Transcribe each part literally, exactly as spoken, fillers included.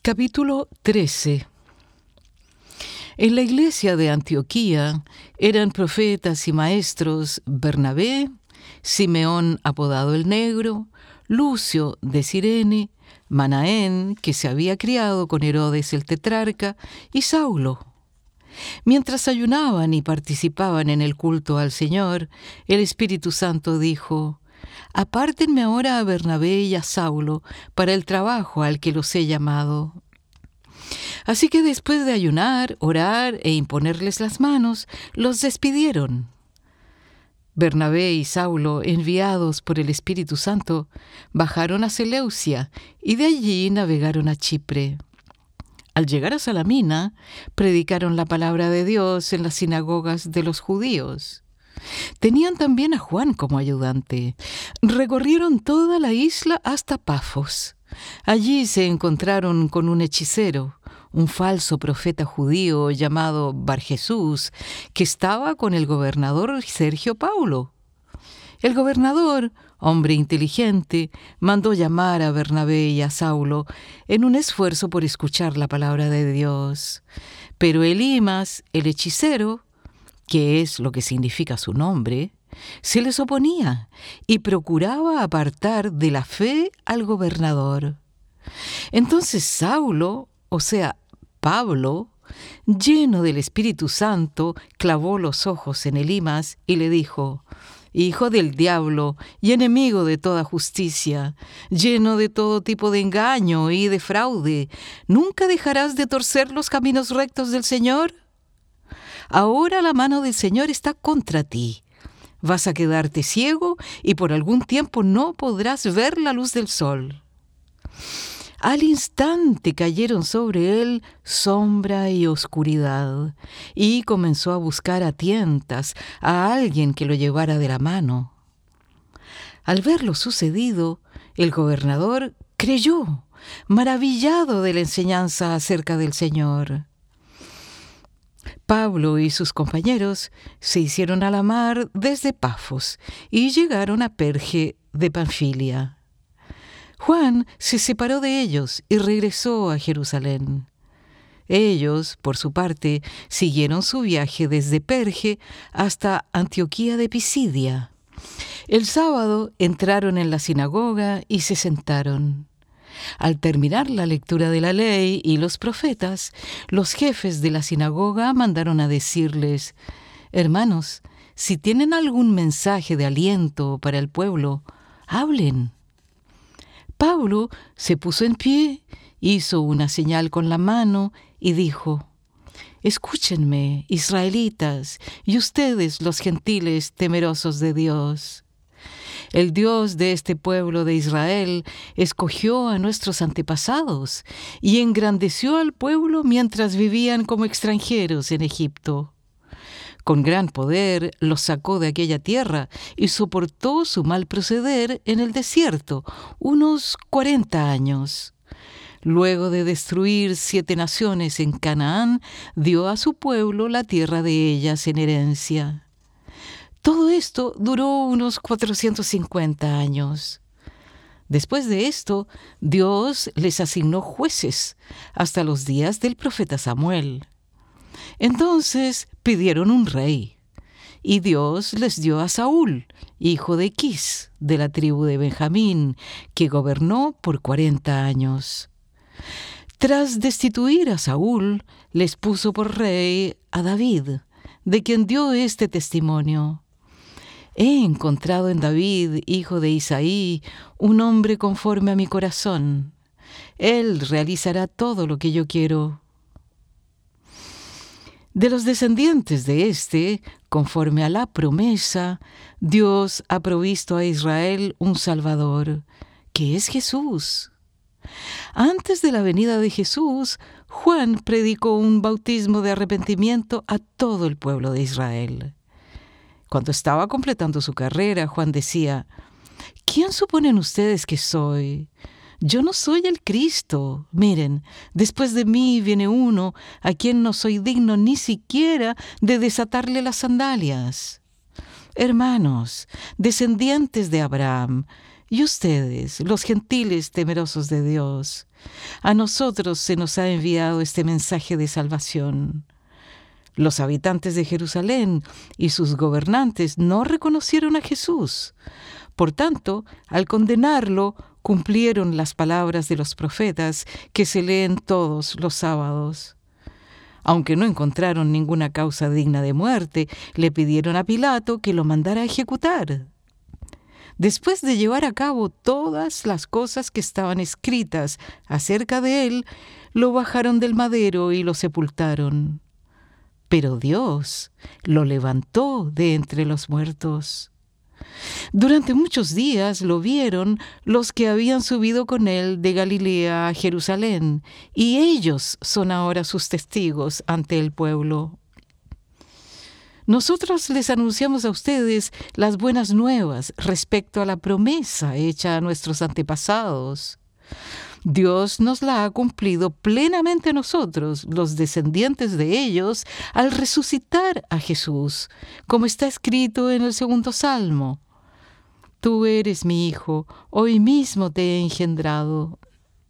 Capítulo trece. En la iglesia de Antioquía eran profetas y maestros Bernabé, Simeón apodado el Negro, Lucio de Cirene, Manaén, que se había criado con Herodes el tetrarca, y Saulo. Mientras ayunaban y participaban en el culto al Señor, el Espíritu Santo dijo: «Apártenme ahora a Bernabé y a Saulo para el trabajo al que los he llamado». Así que después de ayunar, orar e imponerles las manos, los despidieron. Bernabé y Saulo, enviados por el Espíritu Santo, bajaron a Seleucia y de allí navegaron a Chipre. Al llegar a Salamina, predicaron la palabra de Dios en las sinagogas de los judíos. Tenían también a Juan como ayudante. Recorrieron toda la isla hasta Pafos. Allí se encontraron con un hechicero, un falso profeta judío llamado Barjesús, que estaba con el gobernador Sergio Paulo. El gobernador, hombre inteligente, mandó llamar a Bernabé y a Saulo en un esfuerzo por escuchar la palabra de Dios. Pero Elimas, el hechicero, que es lo que significa su nombre, se les oponía y procuraba apartar de la fe al gobernador. Entonces Saulo, o sea, Pablo, lleno del Espíritu Santo, clavó los ojos en Elimas y le dijo: «Hijo del diablo y enemigo de toda justicia, lleno de todo tipo de engaño y de fraude, ¿nunca dejarás de torcer los caminos rectos del Señor? Ahora la mano del Señor está contra ti. Vas a quedarte ciego y por algún tiempo no podrás ver la luz del sol». Al instante cayeron sobre él sombra y oscuridad, y comenzó a buscar a tientas a alguien que lo llevara de la mano. Al ver lo sucedido, el gobernador creyó, maravillado de la enseñanza acerca del Señor. Pablo y sus compañeros se hicieron a la mar desde Pafos y llegaron a Perge de Panfilia. Juan se separó de ellos y regresó a Jerusalén. Ellos, por su parte, siguieron su viaje desde Perge hasta Antioquía de Pisidia. El sábado entraron en la sinagoga y se sentaron. Al terminar la lectura de la ley y los profetas, los jefes de la sinagoga mandaron a decirles: «Hermanos, si tienen algún mensaje de aliento para el pueblo, hablen». Pablo se puso en pie, hizo una señal con la mano y dijo: «Escúchenme, israelitas, y ustedes los gentiles temerosos de Dios. El Dios de este pueblo de Israel escogió a nuestros antepasados y engrandeció al pueblo mientras vivían como extranjeros en Egipto. Con gran poder los sacó de aquella tierra y soportó su mal proceder en el desierto unos cuarenta años. Luego de destruir siete naciones en Canaán, dio a su pueblo la tierra de ellas en herencia. Todo esto duró unos cuatrocientos cincuenta años. Después de esto, Dios les asignó jueces hasta los días del profeta Samuel. Entonces pidieron un rey, y Dios les dio a Saúl, hijo de Quis, de la tribu de Benjamín, que gobernó por cuarenta años. Tras destituir a Saúl, les puso por rey a David, de quien dio este testimonio: «He encontrado en David, hijo de Isaí, un hombre conforme a mi corazón. Él realizará todo lo que yo quiero». De los descendientes de éste, conforme a la promesa, Dios ha provisto a Israel un Salvador, que es Jesús. Antes de la venida de Jesús, Juan predicó un bautismo de arrepentimiento a todo el pueblo de Israel. Cuando estaba completando su carrera, Juan decía: «¿Quién suponen ustedes que soy? Yo no soy el Cristo. Miren, después de mí viene uno a quien no soy digno ni siquiera de desatarle las sandalias. Hermanos, descendientes de Abraham, Y ustedes, los gentiles temerosos de Dios, a nosotros se nos ha enviado este mensaje de salvación. Los habitantes de Jerusalén y sus gobernantes no reconocieron a Jesús. Por tanto, al condenarlo, cumplieron las palabras de los profetas que se leen todos los sábados. Aunque no encontraron ninguna causa digna de muerte, le pidieron a Pilato que lo mandara a ejecutar. Después de llevar a cabo todas las cosas que estaban escritas acerca de él, lo bajaron del madero y lo sepultaron. Pero Dios lo levantó de entre los muertos. Durante muchos días lo vieron los que habían subido con él de Galilea a Jerusalén, y ellos son ahora sus testigos ante el pueblo. Nosotros les anunciamos a ustedes las buenas nuevas respecto a la promesa hecha a nuestros antepasados. Dios nos la ha cumplido plenamente a nosotros, los descendientes de ellos, al resucitar a Jesús, como está escrito en el segundo Salmo. Tú eres mi hijo, hoy mismo te he engendrado.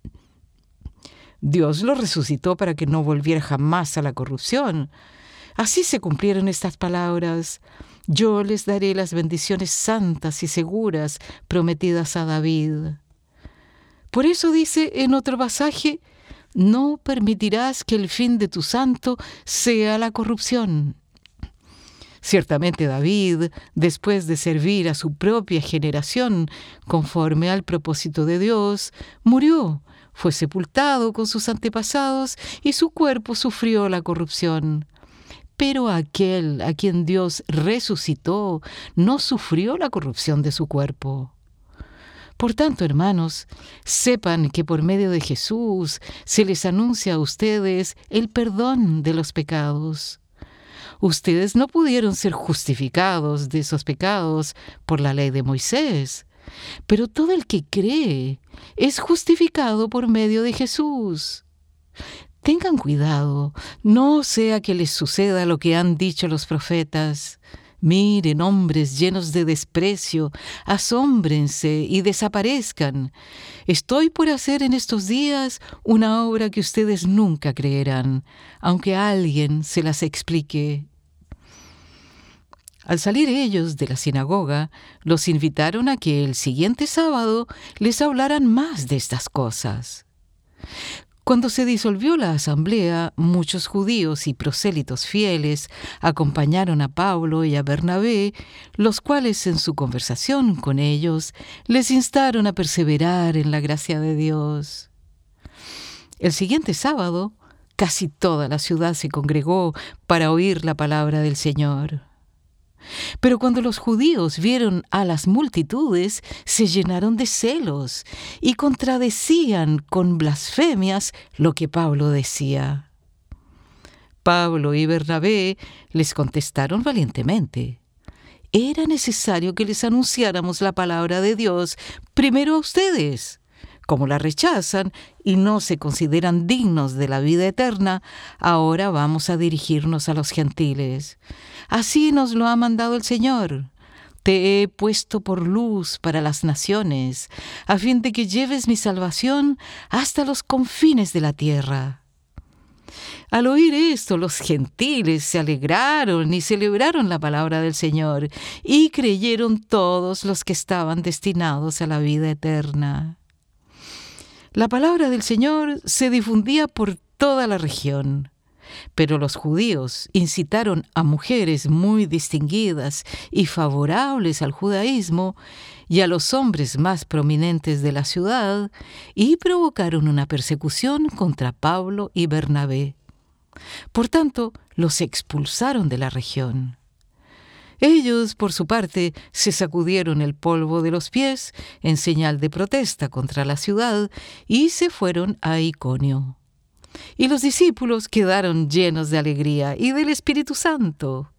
Dios lo resucitó para que no volviera jamás a la corrupción. Así se cumplieron estas palabras: yo les daré las bendiciones santas y seguras prometidas a David. Por eso dice en otro pasaje: no permitirás que el fin de tu santo sea la corrupción. Ciertamente David, después de servir a su propia generación conforme al propósito de Dios, murió, fue sepultado con sus antepasados y su cuerpo sufrió la corrupción. Pero aquel a quien Dios resucitó no sufrió la corrupción de su cuerpo. Por tanto, hermanos, sepan que por medio de Jesús se les anuncia a ustedes el perdón de los pecados. Ustedes no pudieron ser justificados de esos pecados por la ley de Moisés, pero todo el que cree es justificado por medio de Jesús. Tengan cuidado, no sea que les suceda lo que han dicho los profetas. Miren, hombres llenos de desprecio, asómbrense y desaparezcan. Estoy por hacer en estos días una obra que ustedes nunca creerán, aunque alguien se las explique. Al salir ellos de la sinagoga, los invitaron a que el siguiente sábado les hablaran más de estas cosas. Cuando se disolvió la asamblea, muchos judíos y prosélitos fieles acompañaron a Pablo y a Bernabé, los cuales en su conversación con ellos les instaron a perseverar en la gracia de Dios. El siguiente sábado, casi toda la ciudad se congregó para oír la palabra del Señor. Pero cuando los judíos vieron a las multitudes, se llenaron de celos y contradecían con blasfemias lo que Pablo decía. Pablo y Bernabé les contestaron valientemente: era necesario que les anunciáramos la palabra de Dios primero a ustedes. Como la rechazan y no se consideran dignos de la vida eterna, ahora vamos a dirigirnos a los gentiles. Así nos lo ha mandado el Señor. Te he puesto por luz para las naciones, a fin de que lleves mi salvación hasta los confines de la tierra. Al oír esto, los gentiles se alegraron y celebraron la palabra del Señor, y creyeron todos los que estaban destinados a la vida eterna. La palabra del Señor se difundía por toda la región, pero los judíos incitaron a mujeres muy distinguidas y favorables al judaísmo y a los hombres más prominentes de la ciudad, y provocaron una persecución contra Pablo y Bernabé. Por tanto, los expulsaron de la región. Ellos, por su parte, se sacudieron el polvo de los pies en señal de protesta contra la ciudad y se fueron a Iconio. Y los discípulos quedaron llenos de alegría y del Espíritu Santo.